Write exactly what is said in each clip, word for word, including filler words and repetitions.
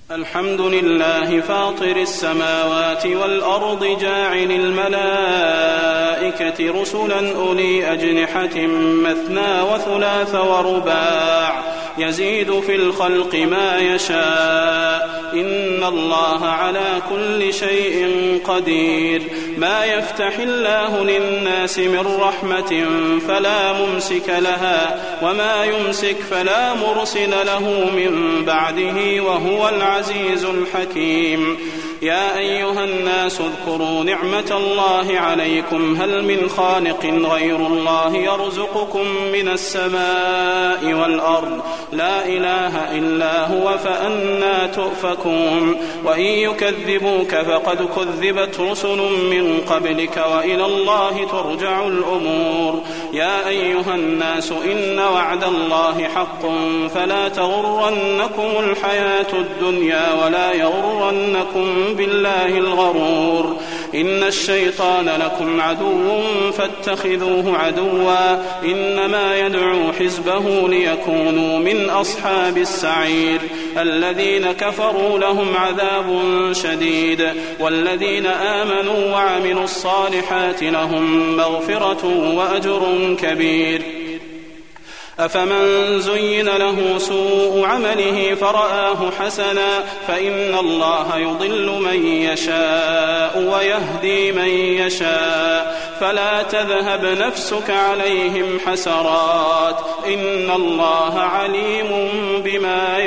الحمد لله فاطر السماوات والأرض جاعل الملائكة رسلا أولي أجنحة مثنى وثلاث ورباع يزيد في الخلق ما يشاء إن الله على كل شيء قدير. ما يفتح الله للناس من رحمة فلا ممسك لها وما يمسك فلا مرسل له من بعده وهو العزيز الحكيم. يا أيها الناس اذكروا نعمة الله عليكم هل من خالق غير الله يرزقكم من السماء والأرض لا إله إلا هو فأنى تؤفكون. وإن يكذبوك فقد كذبت رسل من قبلك وإلى الله ترجع الأمور. يا أيها الناس إن وعد الله حق فلا تغرنكم الحياة الدنيا ولا يغرنكم بالله الغرور. إن الشيطان لكم عدو فاتخذوه عدوا إنما يدعو حزبه ليكونوا من أصحاب السعير. الذين كفروا لهم عذاب شديد والذين آمنوا وعملوا الصالحات لهم مغفرة وأجر كبير. أفمن زين له سوء عمله فرآه حسنا فإن الله يضل من يشاء ويهدي من يشاء فلا تذهب نفسك عليهم حسرات إن الله عليم بما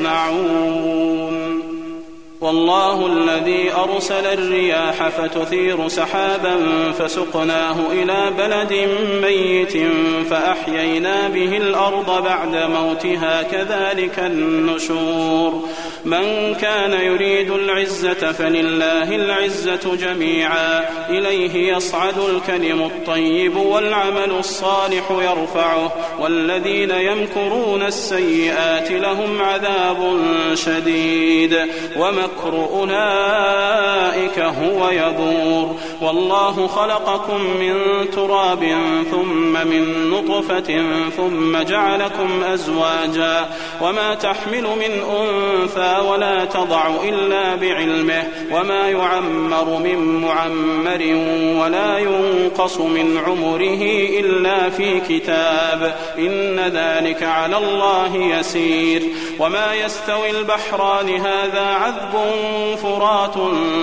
يصنعون. والله الذي أرسل الرياح فتثير سحابا فسقناه إلى بلد ميت فأحيينا به الأرض بعد موتها كذلك النشور. من كان يريد العزة فلله العزة جميعا إليه يصعد الكلم الطيب والعمل الصالح يرفعه والذين يمكرون السيئات لهم عذاب شديد ومكر أولئك هو يبور. والله خلقكم من تراب ثم من نطفة ثم جعلكم أزواجا وما تحمل من أنثى ولا تضع إلا بعلمه وما يعمر من معمر ولا ينقص من عمره إلا في كتاب إن ذلك على الله يسير. وما يستوي البحران هذا عذب فرات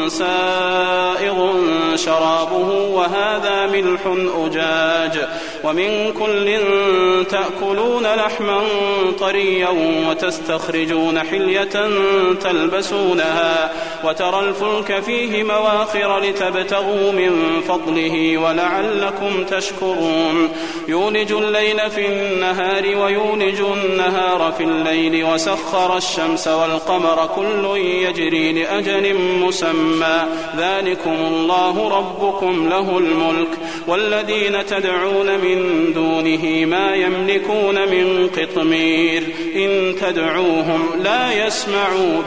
سائغ شرابه وهذا ملح أجاج ومن كل تأكلون لحما طريا وتستخرجون حلية تلبسونها وترى الفلك فيه مواخر لتبتغوا من فضله ولعلكم تشكرون. يولج الليل في النهار ويولج النهار في الليل وسخر الشمس والقمر كل يجري لأجل مسمى ذلكم الله ربكم له الملك. والذين تدعون من دونه ما يملكون من قطمير إن تدعوهم لا يسمعوا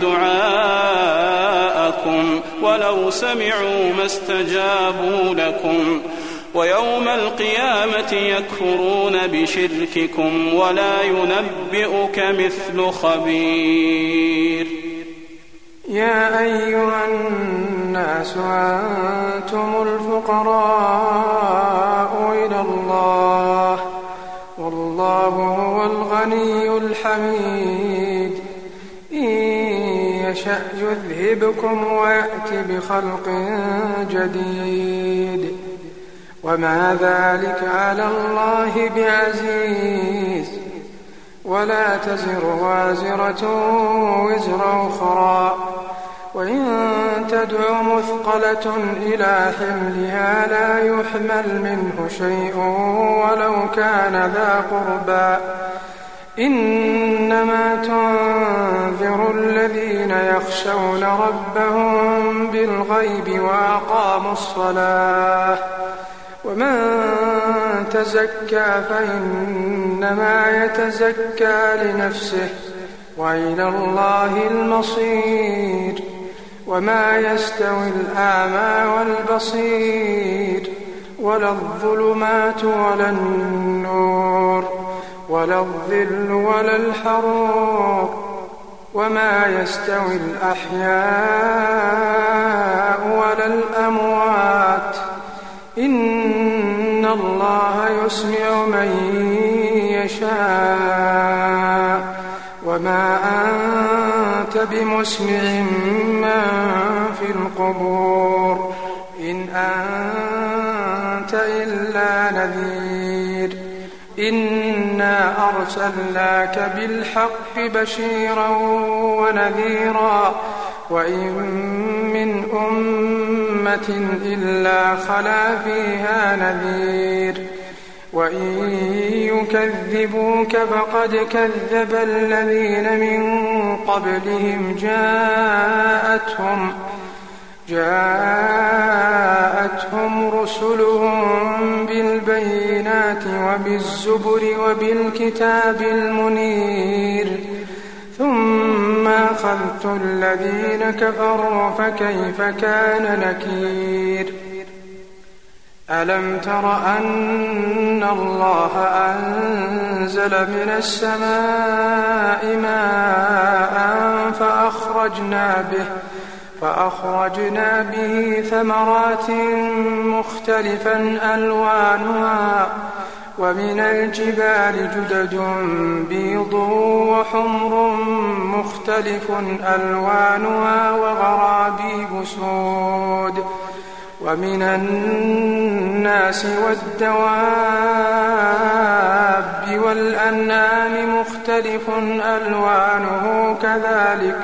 دعاءكم ولو سمعوا ما استجابوا لكم ويوم القيامة يكفرون بشرككم ولا ينبئك مثل خبير. يا أيها الناس أنتم الفقراء إلى الله والله هو الغني الحميد. إن يشأ يذهبكم ويأتي بخلق جديد وما ذلك على الله بعزيز. ولا تزر وازرة وزر أخرى وإن تدع مثقلة إلى حملها لا يحمل منه شيء ولو كان ذا قربى إنما تنذر الذين يخشون ربهم بالغيب وأقاموا الصلاة ومن تزكى فإنما يتزكى لنفسه وإلى الله المصير. وما يستوي الأعمى والبصير ولا الظلمات ولا النور ولا الظل ولا الحرور وما يستوي الأحياء ولا الأموات إن الله يسمع من يشاء وما أنت بمسمع من في القبور إن أنت إلا نذير إنا أرسلناك بالحق بشيرا ونذيرا وإن من أمة إلا خلا فيها نذير وإن يكذبوك فقد كذب الذين من قبلهم جاءتهم جاءتهم رسلهم بالبينات وبالزبر وبالكتاب المنير ثم أخذت الذين كفروا فكيف كان نكير ألم تر أن الله أنزل من السماء ماء فأخرجنا به فأخرجنا به ثمرات مختلفا ألوانها ومن الجبال جدد بيض وحمر مختلف ألوانها وغرابيب سود ومن الناس والدواب والأنعام مختلف ألوانه كذلك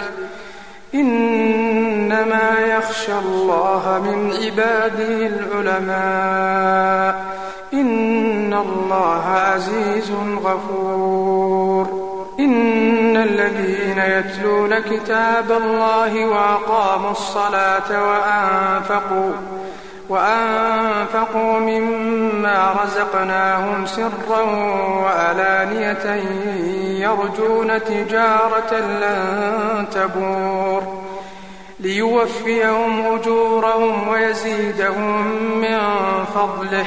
إنما يخشى الله من عباده العلماء إن الله عزيز غفور إن الذين يتلون كتاب الله وأقاموا الصلاة وأنفقوا وأنفقوا مما رزقناهم سرا وعلانية يرجون تجارة لن تبور ليوفيهم أجورهم ويزيدهم من فضله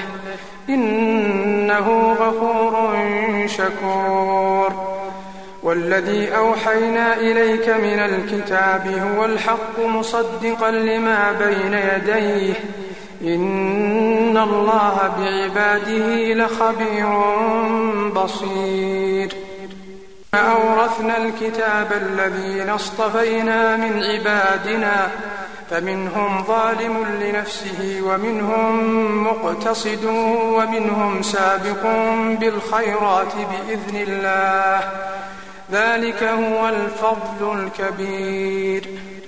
إنه غفور شكور والذي أوحينا إليك من الكتاب هو الحق مصدقا لما بين يديه إن الله بعباده لخبير بصير أورثنا الكتاب الذين اصطفينا من عبادنا فمنهم ظالم لنفسه ومنهم مقتصد ومنهم سابق بالخيرات بإذن الله ذلك هو الفضل الكبير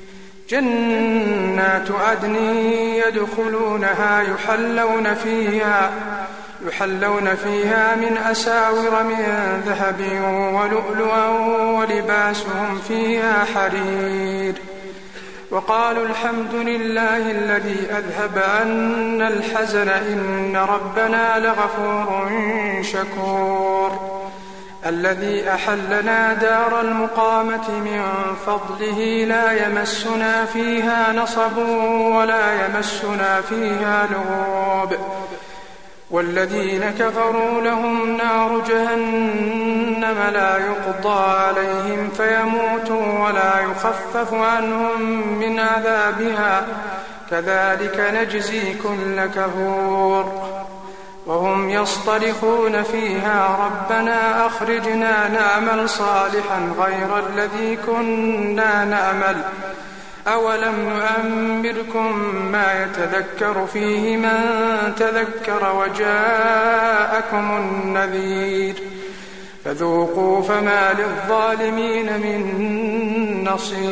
جنات عدن يدخلونها يحلون فيها يحلون فيها من أساور من ذهب ولؤلؤا ولباسهم فيها حرير وقالوا الحمد لله الذي أذهب عنا الحزن إن ربنا لغفور شكور الذي أحلنا دار المقامة من فضله لا يمسنا فيها نصب ولا يمسنا فيها لغوب والذين كفروا لهم نار جهنم لا يقضى عليهم فيموتوا ولا يخفف عنهم من عذابها كذلك نجزي كل كفور وهم يصطرخون فيها ربنا أخرجنا نعمل صالحا غير الذي كنا نعمل أولم نؤمركم ما يتذكر فيه من تذكر وجاءكم النذير فذوقوا فما للظالمين من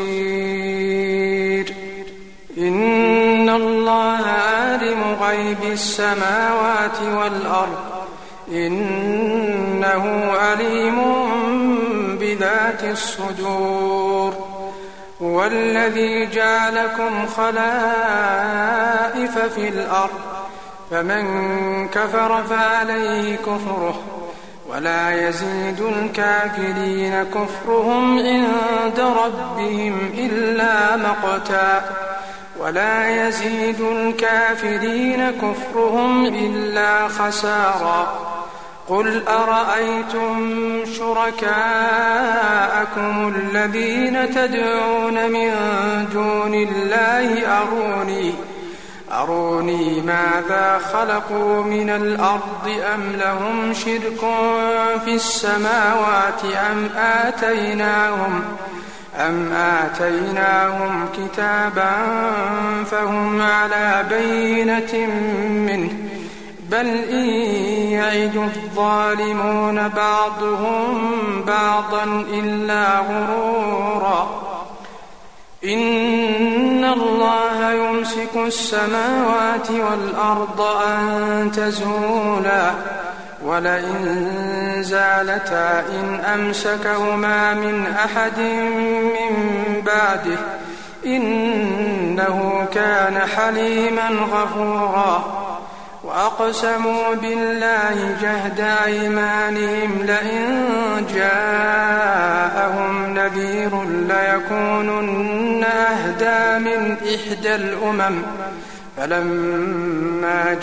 نصير إن الله عالم غيب السماوات والأرض إنه عليم بذات الصدور هو الذي جعلكم خلائف في الأرض فمن كفر فعليه كفره ولا يزيد الكافرين كفرهم عند ربهم إلا مقتا ولا يزيد الكافرين كفرهم إلا خسارا قل أرأيتم شركاءكم الذين تدعون من دون الله أروني أروني ماذا خلقوا من الأرض أم لهم شرك في السماوات أم آتيناهم أم آتيناهم كتابا فهم على بينة منه بل إن يعد الظالمون بعضهم بعضا إلا غرورا إن الله يمسك السماوات والأرض أن تزولا ولئن زالتا إن أمسكهما من أحد من بعده إنه كان حليما غفورا وأقسموا بالله جهد أيمانهم لئن جاءهم نذير ليكونن أهدى من إحدى الأمم فلما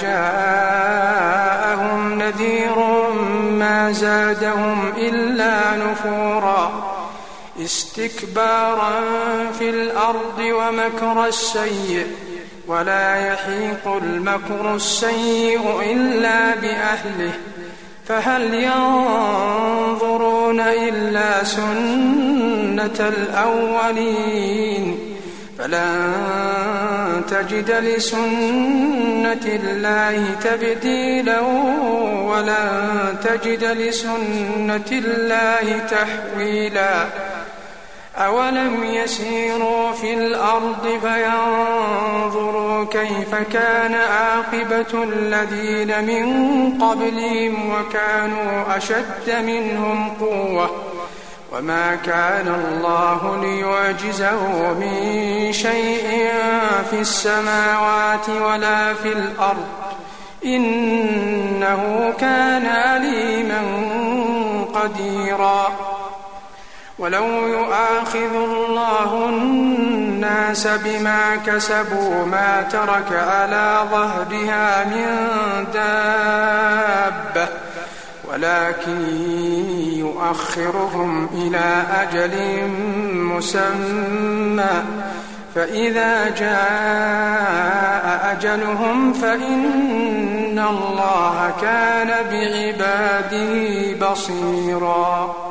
جاءهم نذير ما زادهم إلا نفورا استكبارا في الأرض ومكر السيء ولا يحيق المكر السيء إلا بأهله فهل ينظرون إلا سنة الأولين فلن تجد لسنة الله تبديلا ولن تجد لسنة الله تحويلا أولم يسيروا في الأرض فينظروا كيف كان عاقبة الذين من قبلهم وكانوا أشد منهم قوة وما كان الله ليعجزه من شيء في السماوات ولا في الأرض إنه كان عليما قديرا ولو يؤاخذ الله الناس بما كسبوا ما ترك على ظهرها من دابة ولكن يؤخرهم إلى أجل مسمى فإذا جاء أجلهم فإن الله كان بعباده بصيرا.